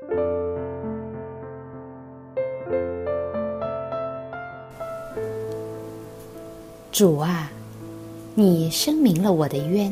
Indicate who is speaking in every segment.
Speaker 1: 主啊，你声明了我的冤。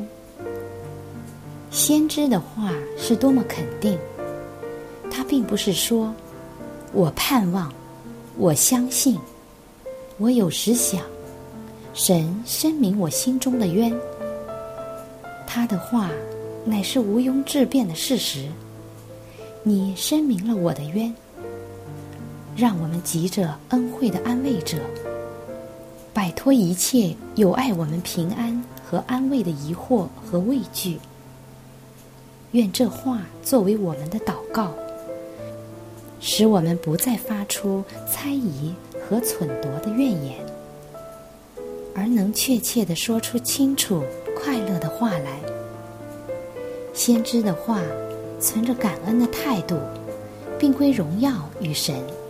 Speaker 1: 先知的话是多么肯定，他并不是说我盼望，我相信，我有时想，神声明我心中的冤。他的话乃是毋庸置辩的事实，你声明了我的冤，让我们急着恩惠的安慰者，摆脱一切有碍我们平安和安慰的疑惑和畏惧。愿这话作为我们的祷告，使我们不再发出猜疑和忖度的怨言，而能确切地说出清楚快乐的话来。先知的话存着感恩的态度，并归荣耀与神。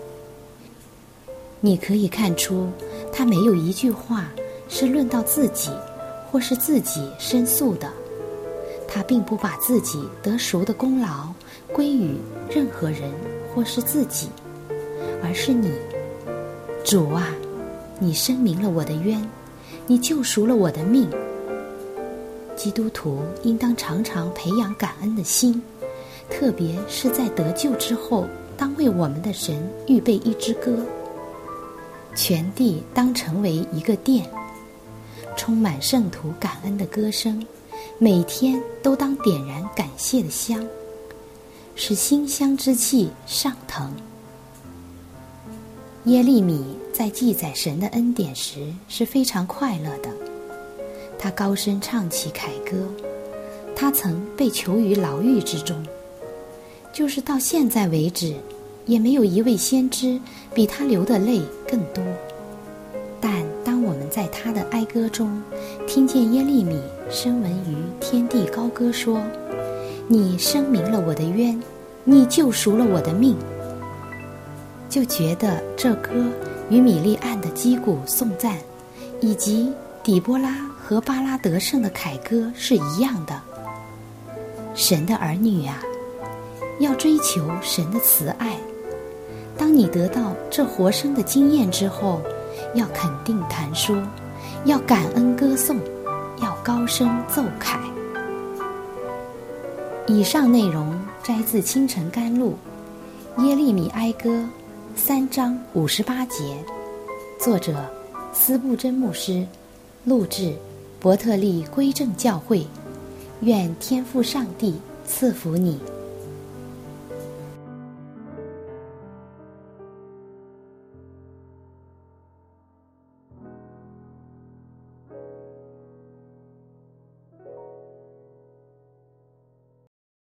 Speaker 1: 你可以看出他没有一句话是论到自己或是自己申诉的，他并不把自己得赎的功劳归于任何人或是自己，而是你。主啊，你声明了我的冤，你救赎了我的命。基督徒应当常常培养感恩的心，特别是在得救之后，当为我们的神预备一支歌。全地当成为一个殿，充满圣徒感恩的歌声，每天都当点燃感谢的香，使馨香之气上腾。耶利米在记载神的恩典时是非常快乐的，他高声唱起凯歌。他曾被囚于牢狱之中，就是到现在为止，也没有一位先知比他流的泪更多。但当我们在他的哀歌中听见耶利米声闻于天地高歌说，你声明了我的冤，你救赎了我的命，就觉得这歌与米利暗的击鼓颂赞，以及底波拉和巴拉得胜的凯歌是一样的。神的儿女啊，要追求神的慈爱。当你得到这活生的经验之后，要肯定谈说，要感恩歌颂，要高声奏凯。以上内容摘自清晨甘露耶利米哀歌3章58节，作者司布真牧师，录制伯特利归正教会。愿天父上帝赐福你。